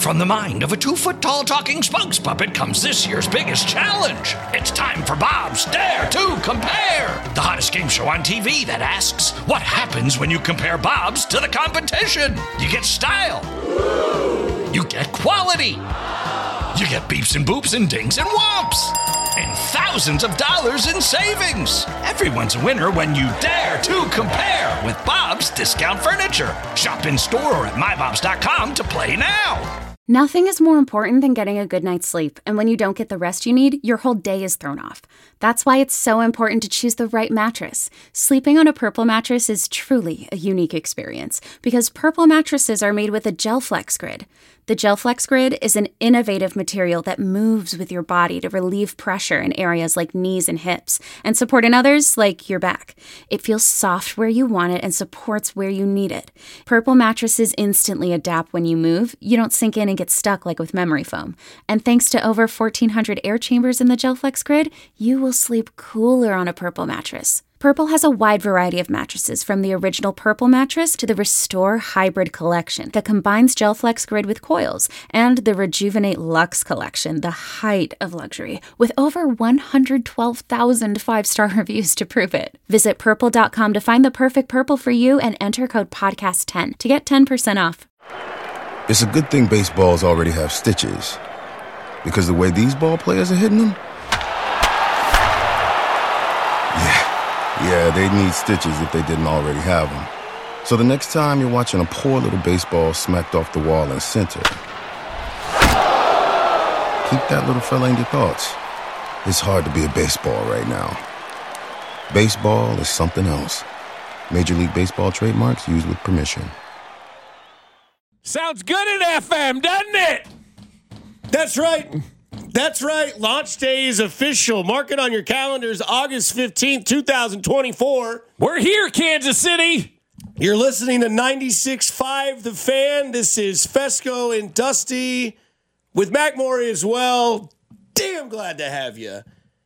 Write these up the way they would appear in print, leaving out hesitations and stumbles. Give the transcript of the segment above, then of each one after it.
From the mind of a 2-foot-tall talking spokes puppet comes this year's biggest challenge. It's time for Bob's Dare to Compare, the hottest game show on TV that asks, what happens when you compare Bob's to the competition? You get style. You get quality. You get beeps and boops and dings and whomps. And thousands of dollars in savings. Everyone's a winner when you dare to compare with Bob's Discount Furniture. Shop in store or at mybobs.com to play now. Nothing is more important than getting a good night's sleep, and when you don't get the rest you need, your whole day is thrown off. That's why it's so important to choose the right mattress. Sleeping on a Purple mattress is truly a unique experience, because Purple mattresses are made with a GelFlex Grid. The GelFlex Grid is an innovative material that moves with your body to relieve pressure in areas like knees and hips, and support in others like your back. It feels soft where you want it and supports where you need it. Purple mattresses instantly adapt when you move. You don't sink in and get stuck like with memory foam. And thanks to over 1,400 air chambers in the GelFlex Grid, you will sleep cooler on a Purple mattress. Purple has a wide variety of mattresses, from the original Purple mattress to the Restore Hybrid collection that combines GelFlex Grid with coils, and the Rejuvenate Luxe collection, the height of luxury, with over 112,000 five-star reviews to prove it. Visit Purple.com to find the perfect Purple for you and enter code PODCAST10 to get 10% off. It's a good thing baseballs already have stitches, because the way these ball players are hitting them, yeah, they need stitches if they didn't already have them. So the next time you're watching a poor little baseball smacked off the wall in center, keep that little fella in your thoughts. It's hard to be a baseball right now. Baseball is something else. Major League Baseball trademarks used with permission. Sounds good in FM, doesn't it? That's right. That's right. Launch day is official. Mark it on your calendars, August 15th, 2024. We're here, Kansas City. You're listening to 96.5 The Fan. This is Fesco and Dusty with Mac Morey as well. Damn glad to have you.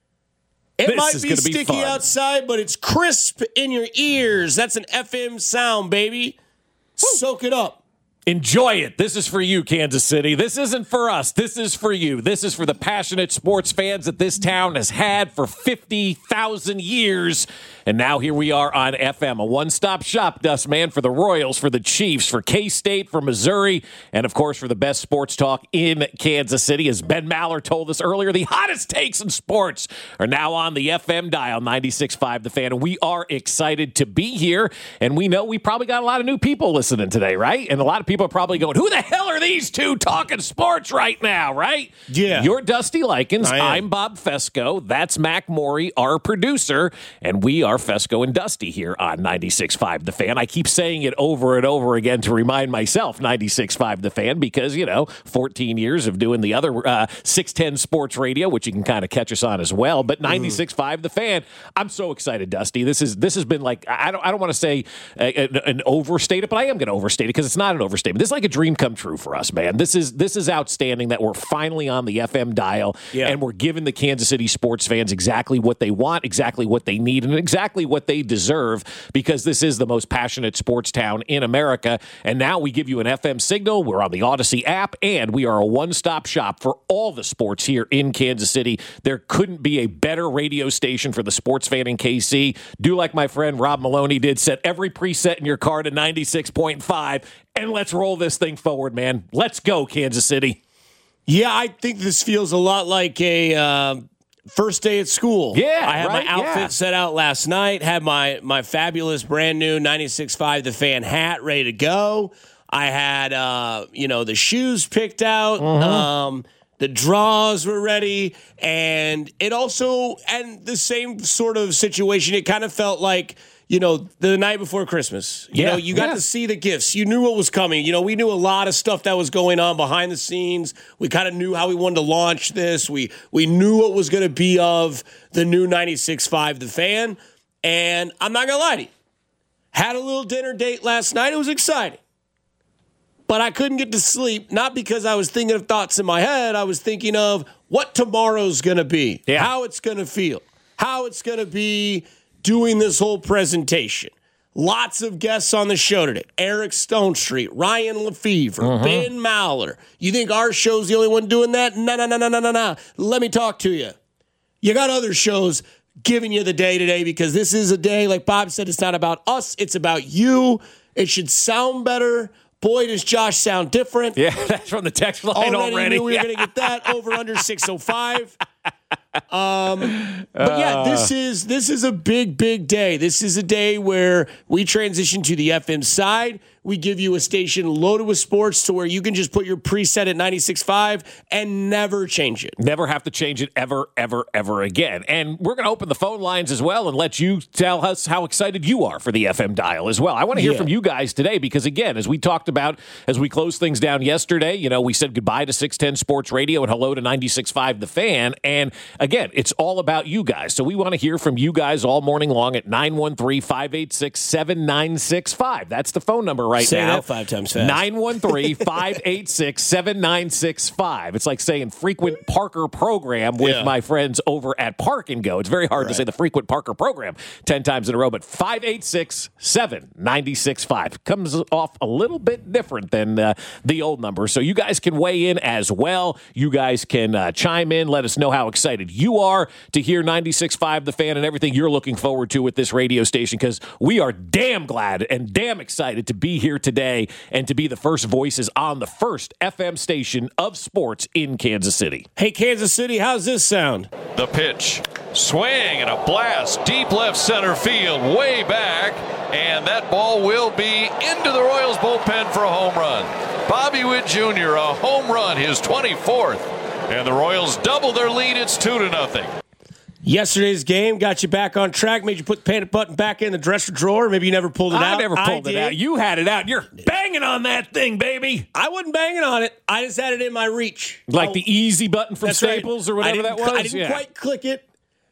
It might be sticky outside, but it's crisp in your ears. That's an FM sound, baby. Woo. Soak it up. Enjoy it. This is for you, Kansas City. This isn't for us. This is for you. This is for the passionate sports fans that this town has had for 50,000 years. And now here we are on FM, a one-stop shop, Dustman, for the Royals, for the Chiefs, for K-State, for Missouri, and, of course, for the best sports talk in Kansas City. As Ben Maller told us earlier, the hottest takes in sports are now on the FM dial, 96.5 The Fan. And we are excited to be here. And we know we probably got a lot of new people listening today, right? And a lot of people are probably going, who the hell are these two talking sports right now, right? Yeah. You're Dusty Likens. I'm Bob Fesco. That's Mac Morey, our producer. And we are Fesco and Dusty here on 96.5 The Fan. I keep saying it over and over again to remind myself 96.5 The Fan because, 14 years of doing the other 610 Sports Radio, which you can kind of catch us on as well. But 96.5 The Fan, I'm so excited, Dusty. This has been like, I don't want to say an overstated, but I am going to overstate it because it's not an overstatement. This is like a dream come true for us, man. This is outstanding that we're finally on the FM dial and we're giving the Kansas City sports fans exactly what they want, exactly what they need, and exactly what they deserve, because this is the most passionate sports town in America. And now we give you an FM signal. We're on the Odyssey app, and we are a one-stop shop for all the sports here in Kansas City. There couldn't be a better radio station for the sports fan in KC. Do like my friend Rob Maloney did, set every preset in your car to 96.5, and let's roll this thing forward, man. Let's go, Kansas City. Yeah, I think this feels a lot like a first day at school. Yeah, I had my outfit set out last night, had my fabulous brand new 96.5 The Fan hat ready to go. I had the shoes picked out. The draws were ready, and it also, and the same sort of situation, it kind of felt like, the night before Christmas. You got to see the gifts. You knew what was coming. We knew a lot of stuff that was going on behind the scenes. We kind of knew how we wanted to launch this. We knew what was going to be of the new 96.5 The Fan. And I'm not going to lie to you. Had a little dinner date last night. It was exciting. But I couldn't get to sleep, not because I was thinking of thoughts in my head. I was thinking of what tomorrow's going to be, how it's going to feel, how it's going to be doing this whole presentation. Lots of guests on the show today. Eric Stonestreet, Ryan Lefevre, Ben Maller. You think our show's the only one doing that? No. Let me talk to you. You got other shows giving you the day today because this is a day, like Bob said, it's not about us. It's about you. It should sound better. Boy, does Josh sound different. Yeah, that's from the text line already. Knew we were going to get that over under 605. But yeah, this is a big day. This is a day where we transition to the FM side. We give you a station loaded with sports to where you can just put your preset at 96.5 and never change it. Never have to change it ever again. And we're going to open the phone lines as well and let you tell us how excited you are for the FM dial as well. I want to hear from you guys today because, again, as we talked about, as we closed things down yesterday, you know, we said goodbye to 610 Sports Radio and hello to 96.5 The Fan. And, again, it's all about you guys. So we want to hear from you guys all morning long at 913-586-7965. That's the phone number right Say now. That 5 times fast. 913-586-7965. It's like saying frequent Parker program with my friends over at Park and Go. It's very hard to say the frequent Parker program 10 times in a row, but 586-7965 comes off a little bit different than the old number. So you guys can weigh in as well. You guys can chime in. Let us know how excited you are to hear 96.5 The Fan and everything you're looking forward to with this radio station, because we are damn glad and damn excited to be here today and to be the first voices on the first FM station of sports in Kansas City. Hey, Kansas City, how's this sound? The pitch, swing and a blast, deep left center field, way back, and that ball will be into the Royals bullpen for a home run. Bobby Witt Jr., a home run, his 24th, and the Royals double their lead. It's 2-0. Yesterday's game got you back on track, made you put the panic button back in the dresser drawer. Maybe you never pulled it out. I never pulled it out. You had it out. You're banging on that thing, baby. I wasn't banging on it. I just had it in my reach. Like the easy button from Staples or whatever that was? I didn't quite click it.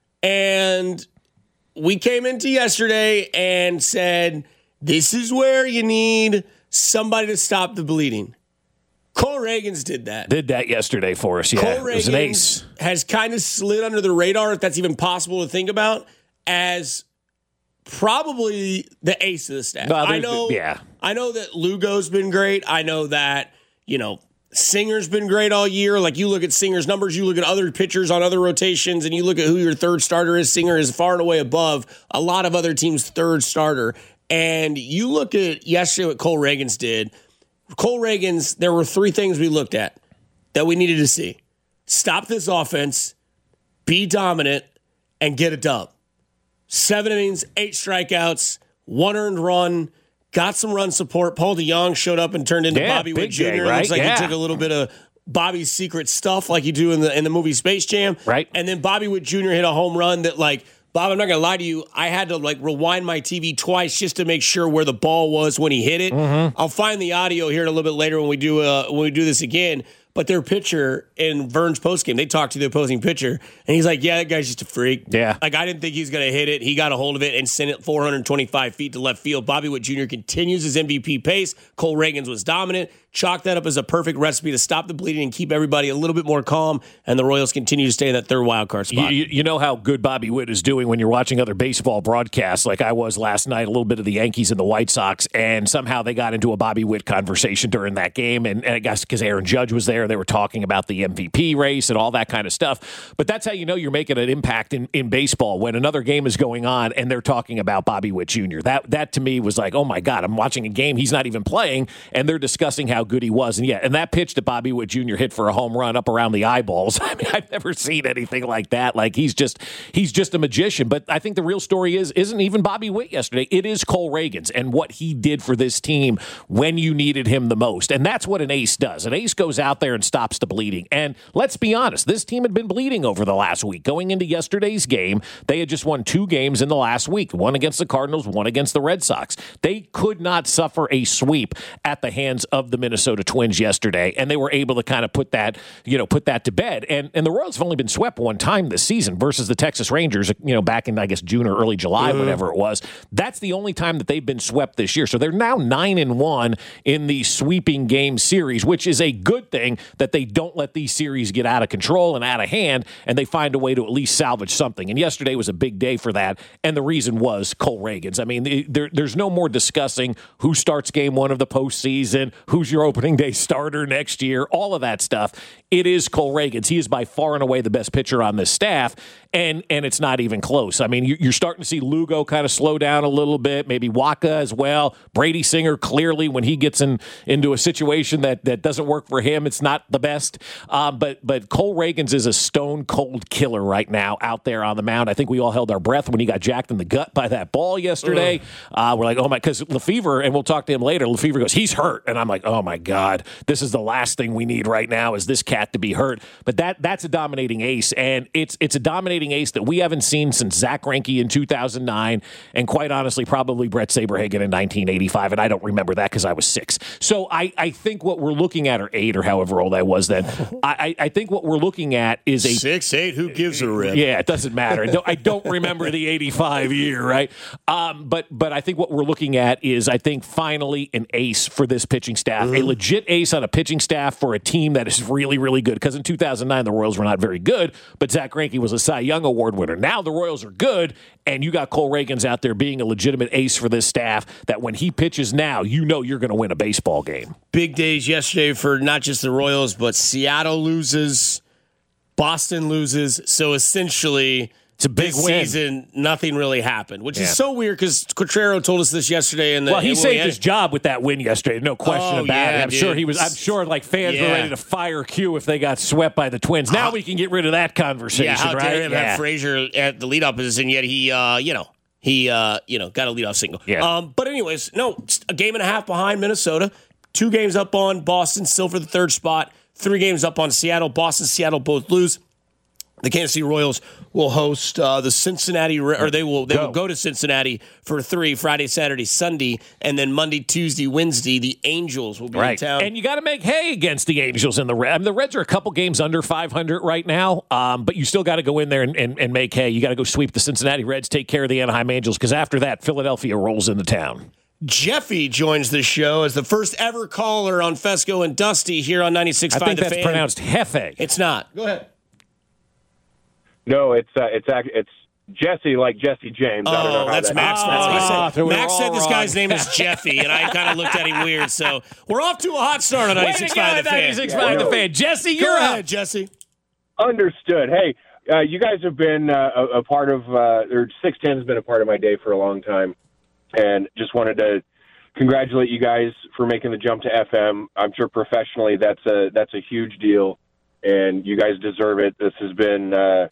And we came into yesterday and said, this is where you need somebody to stop the bleeding. Cole Reagans did that. Did that yesterday for us, yeah. Cole Reagans, it was an ace. Has kind of slid under the radar, if that's even possible to think about, as probably the ace of the staff. I know that Lugo's been great. I know that, Singer's been great all year. Like, you look at Singer's numbers, you look at other pitchers on other rotations, and you look at who your third starter is. Singer is far and away above a lot of other teams' third starter. And you look at yesterday what Cole Reagans did. Cole Reagans, there were 3 things we looked at that we needed to see. Stop this offense, be dominant, and get a dub. 7 innings, 8 strikeouts, 1 earned run, got some run support. Paul DeJong showed up and turned into Bobby Witt Jr. Right? Looks like he took a little bit of Bobby's secret stuff like you do in the movie Space Jam. Right. And then Bobby Witt Jr. hit a home run that, like, Bob, I'm not going to lie to you. I had to rewind my TV twice just to make sure where the ball was when he hit it. Mm-hmm. I'll find the audio here a little bit later when we do this again. But their pitcher in Vern's postgame, they talked to the opposing pitcher, and he's like, yeah, that guy's just a freak. Yeah. I didn't think he was going to hit it. He got a hold of it and sent it 425 feet to left field. Bobby Witt Jr. continues his MVP pace. Cole Reagans was dominant. Chalk that up as a perfect recipe to stop the bleeding and keep everybody a little bit more calm, and the Royals continue to stay in that third wild card spot. You know how good Bobby Witt is doing when you're watching other baseball broadcasts, like I was last night, a little bit of the Yankees and the White Sox, and somehow they got into a Bobby Witt conversation during that game, and I guess because Aaron Judge was there, they were talking about the MVP race and all that kind of stuff. But that's how you know you're making an impact in baseball, when another game is going on and they're talking about Bobby Witt Jr. That to me was like, oh my God, I'm watching a game, he's not even playing, and they're discussing how good he was. And that pitch that Bobby Witt Jr. hit for a home run up around the eyeballs, I mean, I've never seen anything like that. Like, he's just a magician. But I think the real story isn't even Bobby Witt yesterday. It is Cole Reagans and what he did for this team when you needed him the most. And that's what an ace does. An ace goes out there and stops the bleeding. And let's be honest, this team had been bleeding over the last week. Going into yesterday's game, they had just won 2 games in the last week, one against the Cardinals, one against the Red Sox. They could not suffer a sweep at the hands of the Minnesota Twins yesterday, and they were able to kind of put that to bed. And the Royals have only been swept one time this season versus the Texas Rangers, back in, I guess, June or early July, whatever it was. That's the only time that they've been swept this year. So they're now 9-1 in the sweeping game series, which is a good thing that they don't let these series get out of control and out of hand, and they find a way to at least salvage something. And yesterday was a big day for that, and the reason was Cole Ragans. I mean, there's no more discussing who starts game one of the postseason, who's your opening day starter next year, all of that stuff. It is Cole Ragans. He is by far and away the best pitcher on this staff, and it's not even close. I mean, you're starting to see Lugo kind of slow down a little bit, maybe Waka as well. Brady Singer, clearly, when he gets into a situation that doesn't work for him, it's not the best. But Cole Ragans is a stone-cold killer right now out there on the mound. I think we all held our breath when he got jacked in the gut by that ball yesterday. We're like, oh my, because Lefevre, and we'll talk to him later, Lefevre goes, he's hurt. And I'm like, oh my God, this is the last thing we need right now is this cat to be hurt. But that's a dominating ace, and it's a dominating ace that we haven't seen since Zach Greinke in 2009, and quite honestly, probably Brett Saberhagen in 1985, and I don't remember that because I was 6. So I think what we're looking at, or 8, or however old I was then, I think what we're looking at is a 6, 8. Who gives a rip? Yeah, it doesn't matter. I don't remember the 85 year, right? But I think what we're looking at is, I think, finally an ace for this pitching staff, a legit ace on a pitching staff for a team that is really, really good. Because in 2009, the Royals were not very good, but Zach Greinke was a Cy Young Award winner. Now the Royals are good, and you got Cole Ragans out there being a legitimate ace for this staff that when he pitches now, you know you're going to win a baseball game. Big days yesterday for not just the Royals, but Seattle loses, Boston loses. So essentially, it's a big win. Season, nothing really happened, which is so weird because Quatrero told us this yesterday. And he saved his job with that win yesterday, no question about it. I'm dude. sure like fans were ready to fire Q if they got swept by the Twins. Now we can get rid of that conversation, right? How dare him have Frazier at the leadoff position, yet he, got a leadoff single. Yeah. But anyways, a game and a half behind Minnesota, 2 games up on Boston, still for the 3rd spot, 3 games up on Seattle. Boston, Seattle both lose. The Kansas City Royals will host the Cincinnati, or they will go to Cincinnati for 3 Friday, Saturday, Sunday, and then Monday, Tuesday, Wednesday. The Angels will be in town, and you got to make hay against the Angels and the Reds. I mean, the Reds are a couple games under 500 right now, but you still got to go in there and make hay. You got to go sweep the Cincinnati Reds, take care of the Anaheim Angels, because after that, Philadelphia rolls into town. Jeffy joins the show as the first ever caller on Fesco and Dusty here on 96.5 I think that's pronounced Hefe. It's not. Go ahead. No, it's Jesse, like Jesse James. I don't know how that's Max. That's what Max said this guy's name is is Jeffy, and I kind of looked at him weird. So we're off to a hot start on 96.5 The Fan. 96.5 The Fan. Jesse, you're ahead, Jesse. Understood. Hey, you guys have been a part of, or 610 has been a part of my day for a long time, and just wanted to congratulate you guys for making the jump to FM. I'm sure professionally that's a huge deal, and you guys deserve it. This has been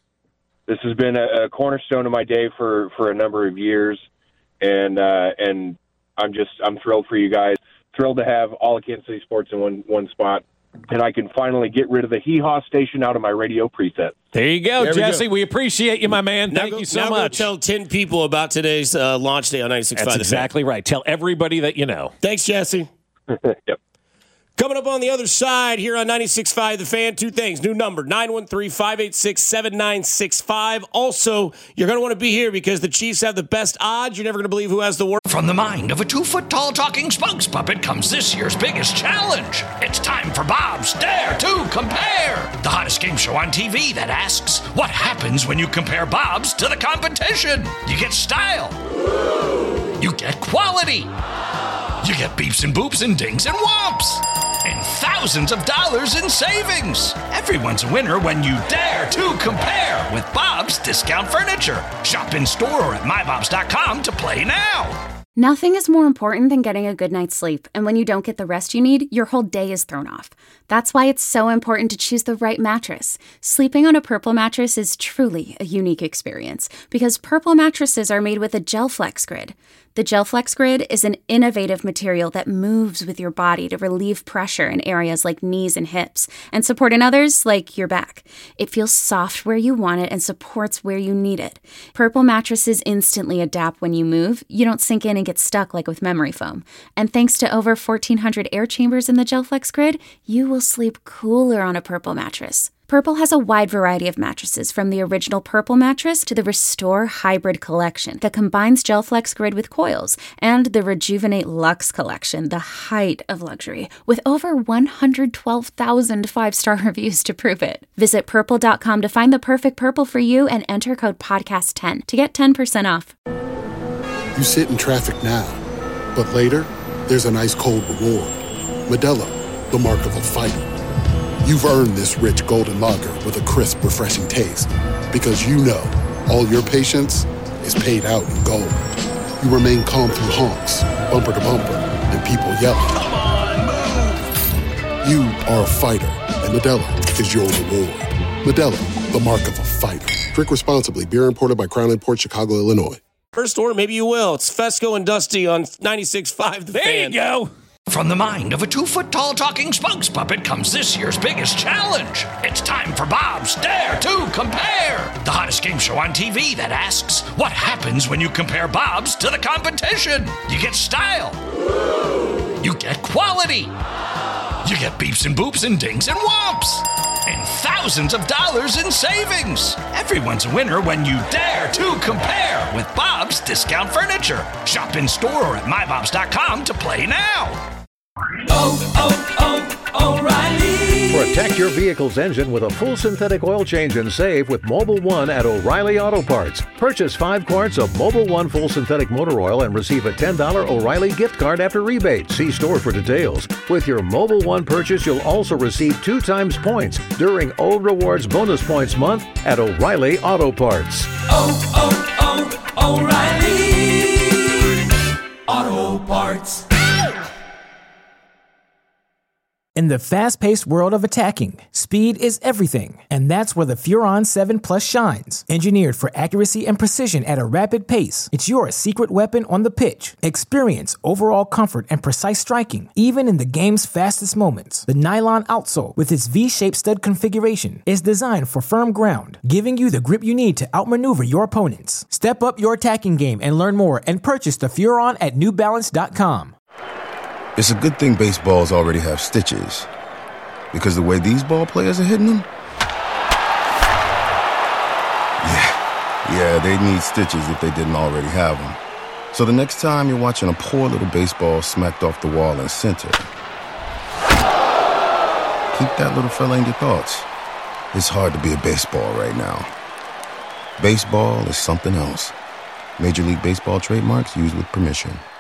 a cornerstone of my day for a number of years, and I'm thrilled for you guys. Thrilled to have all of Kansas City sports in one spot, and I can finally get rid of the hee-haw station out of my radio preset. There you go, Jesse. We appreciate you, my man. Thank you so much. Tell 10 people about today's launch day on 96.5. That's exactly right. Tell everybody that you know. Thanks, Jesse. Yep. Coming up on the other side here on 96.5 The Fan, 2 things. New number, 913-586-7965. Also, you're going to want to be here because the Chiefs have the best odds. You're never going to believe who has the worst. From the mind of a 2-foot-tall talking spokes puppet comes this year's biggest challenge. It's time for Bob's Dare to Compare, the hottest game show on TV that asks, what happens when you compare Bob's to the competition? You get style. You get quality. You get beeps and boops and dings and whomps. And thousands of dollars in savings. Everyone's a winner when you dare to compare with Bob's Discount Furniture. Shop in store or at mybobs.com to play now. Nothing is more important than getting a good night's sleep, and when you don't get the rest you need, your whole day is thrown off. That's why it's so important to choose the right mattress. Sleeping on a Purple mattress is truly a unique experience, because Purple mattresses are made with a GelFlex Grid. The GelFlex Grid is an innovative material that moves with your body to relieve pressure in areas like knees and hips, and support in others like your back. It feels soft where you want it and supports where you need it. Purple mattresses instantly adapt when you move. You don't sink in and get stuck like with memory foam. And thanks to over 1,400 air chambers in the GelFlex Grid, you will sleep cooler on a Purple mattress. Purple has a wide variety of mattresses, from the original Purple mattress to the Restore Hybrid collection that combines GelFlex Grid with coils, and the Rejuvenate Luxe collection, the height of luxury, with over 112,000 five-star reviews to prove it. Visit Purple.com to find the perfect Purple for you and enter code PODCAST10 to get 10% off. You sit in traffic now, but later, there's an ice-cold reward. Modelo, the mark of a fighter. You've earned this rich golden lager with a crisp, refreshing taste. Because you know, all your patience is paid out in gold. You remain calm through honks, bumper to bumper, and people yelling. Come on, move! You are a fighter, and Modelo is your reward. Modelo, the mark of a fighter. Drink responsibly. Beer imported by Crown Imports, Chicago, Illinois. First or maybe you will. It's Fesco and Dusty on 96.5 The Fan. There you go. From the mind of a 2-foot-tall talking spokes puppet comes this year's biggest challenge. It's time for Bob's Dare to Compare, the hottest game show on TV that asks, what happens when you compare Bob's to the competition? You get style. You get quality. You get beeps and boops and dings and whomps. And thousands of dollars in savings. Everyone's a winner when you dare to compare with Bob's Discount Furniture. Shop in store or at mybobs.com to play now. O'Reilly. Protect your vehicle's engine with a full synthetic oil change and save with Mobil 1 at O'Reilly Auto Parts. Purchase 5 quarts of Mobil 1 full synthetic motor oil and receive a $10 O'Reilly gift card after rebate. See store for details. With your Mobil 1 purchase, you'll also receive 2 times points during O Rewards Bonus Points Month at O'Reilly Auto Parts. O'Reilly Auto Parts. In the fast-paced world of attacking, speed is everything, and that's where the Furon 7 Plus shines. Engineered for accuracy and precision at a rapid pace, it's your secret weapon on the pitch. Experience overall comfort and precise striking, even in the game's fastest moments. The nylon outsole, with its V-shaped stud configuration, is designed for firm ground, giving you the grip you need to outmaneuver your opponents. Step up your attacking game and learn more and purchase the Furon at NewBalance.com. It's a good thing baseballs already have stitches, because the way these ball players are hitting them, yeah, they need stitches if they didn't already have them. So the next time you're watching a poor little baseball smacked off the wall in center, keep that little fella in your thoughts. It's hard to be a baseball right now. Baseball is something else. Major League Baseball trademarks used with permission.